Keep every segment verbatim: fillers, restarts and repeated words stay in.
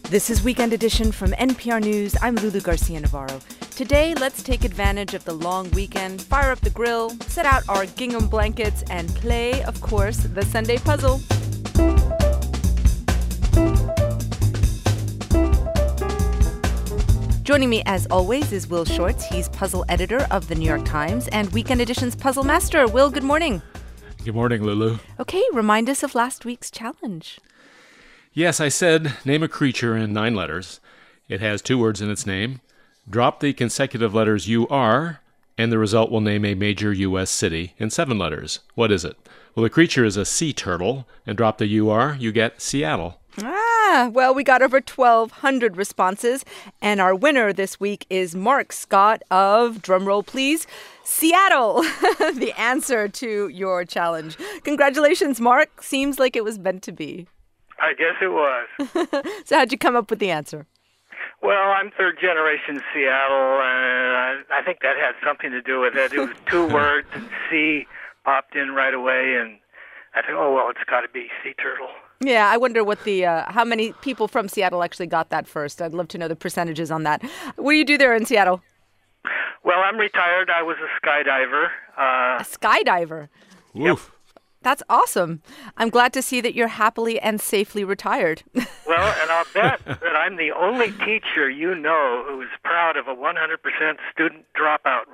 This is Weekend Edition from N P R News. I'm Lulu Garcia-Navarro. Today, let's take advantage of the long weekend, fire up the grill, set out our gingham blankets, and play, of course, the Sunday puzzle. Joining me, as always, is Will Shortz. He's puzzle editor of the New York Times and Weekend Edition's puzzle master. Will, good morning. Good morning, Lulu. Okay, remind us of last week's challenge. Yes, I said name a creature in nine letters. It has two words in its name. Drop the consecutive letters U R, and the result will name a major U S city in seven letters. What is it? Well, the creature is a sea turtle, and drop the U R, you get Seattle. Ah, well, we got over twelve hundred responses, and our winner this week is Mark Scott of, drumroll please, Seattle, the answer to your challenge. Congratulations, Mark. Seems like it was meant to be. I guess it was. So how'd you come up with the answer? Well, I'm third generation Seattle, and I, I think that had something to do with it. It was two words, and C popped in right away, and I thought, oh, well, it's got to be sea turtle. Yeah, I wonder what the uh, how many people from Seattle actually got that first. I'd love to know the percentages on that. What do you do there in Seattle? Well, I'm retired. I was a skydiver. Uh, A skydiver? Oof. That's awesome. I'm glad to see that you're happily and safely retired. Well, and I'll bet that I'm the only teacher you know who is proud of a one hundred percent student dropout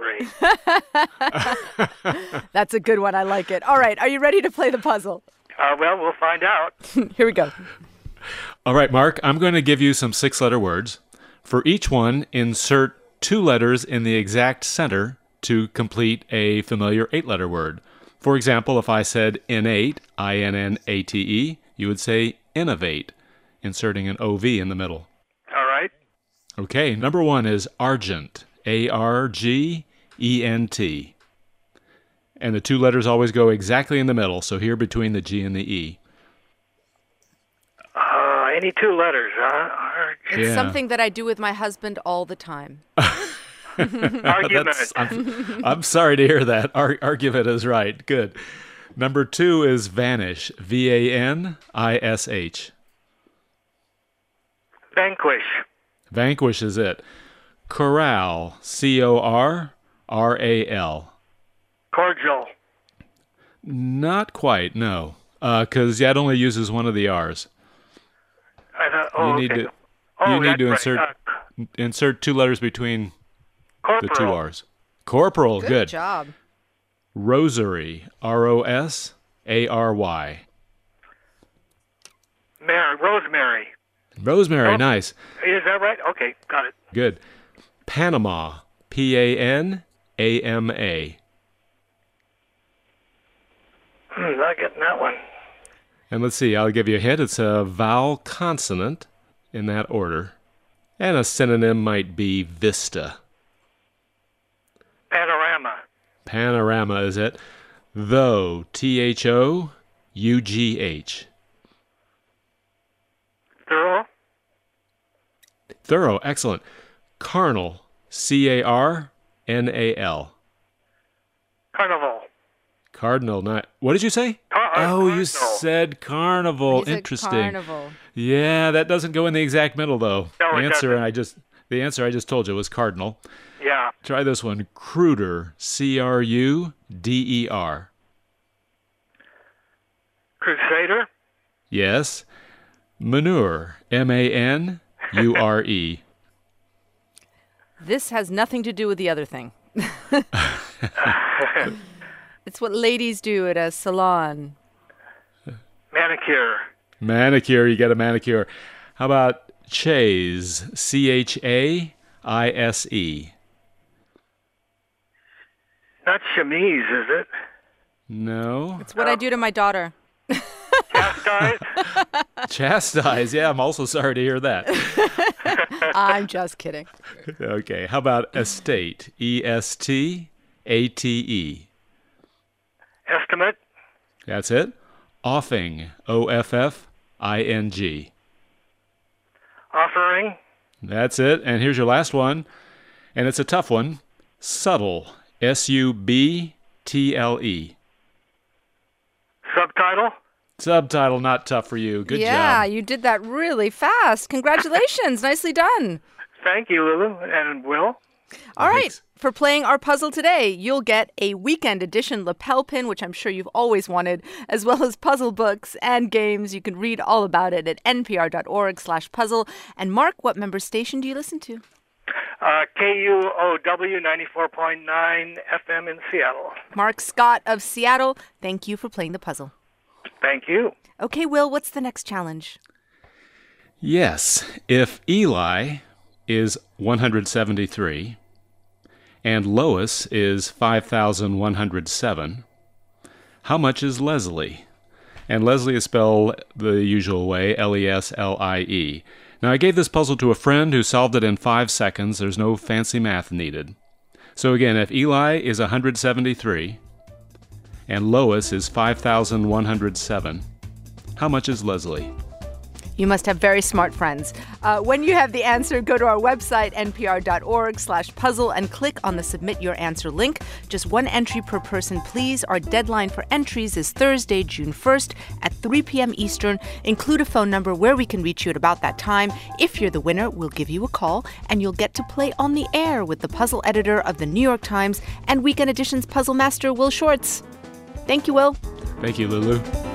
rate. That's a good one. I like it. All right. Are you ready to play the puzzle? Uh, well, we'll find out. Here we go. All right, Mark, I'm going to give you some six-letter words. For each one, insert two letters in the exact center to complete a familiar eight-letter word. For example, if I said innate, I N N A T E, you would say innovate, inserting an O V in the middle. All right. Okay, number one is argent, A R G E N T. And the two letters always go exactly in the middle, so here between the G and the E. Uh, any two letters, huh? It's Yeah. something that I do with my husband all the time. Argument. That's- I'm, I'm sorry to hear that. Ar- argument is right. Good. Number two is vanish, V A N I S H. Vanquish. Vanquish is it. Corral, C O R R A L. Cordial. Not quite, no. Because that only uses one of the R's. I thought, oh, you need okay. to, oh, you need that's to right. insert Uh, insert two letters between corporal. the two R's. Corporal, Good, good. job. Rosary, R O S A R Y. Mary, Rosemary. Rosemary, Oh. nice. Is that right? Okay, got it. Good. Panama, P A N A M A. Hmm, not getting that one. And let's see, I'll give you a hint. It's a vowel consonant in that order. And a synonym might be vista. Panorama. Panorama is it. Though, T H O U G H. Thorough. Thorough, excellent. Carnal, C A R N A L. Carnival. Cardinal, not. What did you say? Car- Oh, you cardinal. said carnival. He said Interesting. Carnival. Yeah, that doesn't go in the exact middle though. No, the it answer doesn't. I just the answer I just told you was cardinal. Yeah. Try this one. Cruder, C R U D E R. Crusader. Yes. Manure, M A N U R E. This has nothing to do with the other thing. It's what ladies do at a salon. Manicure. Manicure, you get a manicure. How about chase, C H A I S E? Not chemise, is it? No. It's what I do to my daughter. Chastise. Chastise, yeah, I'm also sorry to hear that. I'm just kidding. Okay, how about estate, E S T A T E? Estimate. That's it. Offing, O F F I N G. Offering. That's it. And here's your last one, and it's a tough one. Subtle, S U B T L E. Subtitle. Subtitle, not tough for you. Good yeah, job. you did that really fast. Congratulations. Nicely done. Thank you, Lulu and Will. All right. Thanks. For playing our puzzle today, you'll get a weekend edition lapel pin, which I'm sure you've always wanted, as well as puzzle books and games. You can read all about it at npr.org slash puzzle. And Mark, what member station do you listen to? Uh, K U O W ninety-four point nine F M in Seattle. Mark Scott of Seattle, thank you for playing the puzzle. Thank you. Okay, Will, what's the next challenge? Yes. If Eli is one hundred seventy-three and Lois is five thousand one hundred seven, how much is Leslie? And Leslie is spelled the usual way, L E S L I E. Now, I gave this puzzle to a friend who solved it in five seconds. There's no fancy math needed. So again, if Eli is one hundred seventy-three and Lois is five thousand one hundred seven, how much is Leslie? You must have very smart friends. Uh, when you have the answer, go to our website, npr.org slash puzzle, and click on the Submit Your Answer link. Just one entry per person, please. Our deadline for entries is Thursday, June first at three p.m. Eastern. Include a phone number where we can reach you at about that time. If you're the winner, we'll give you a call, and you'll get to play on the air with the puzzle editor of the New York Times and Weekend Edition's puzzle master, Will Shortz. Thank you, Will. Thank you, Lulu.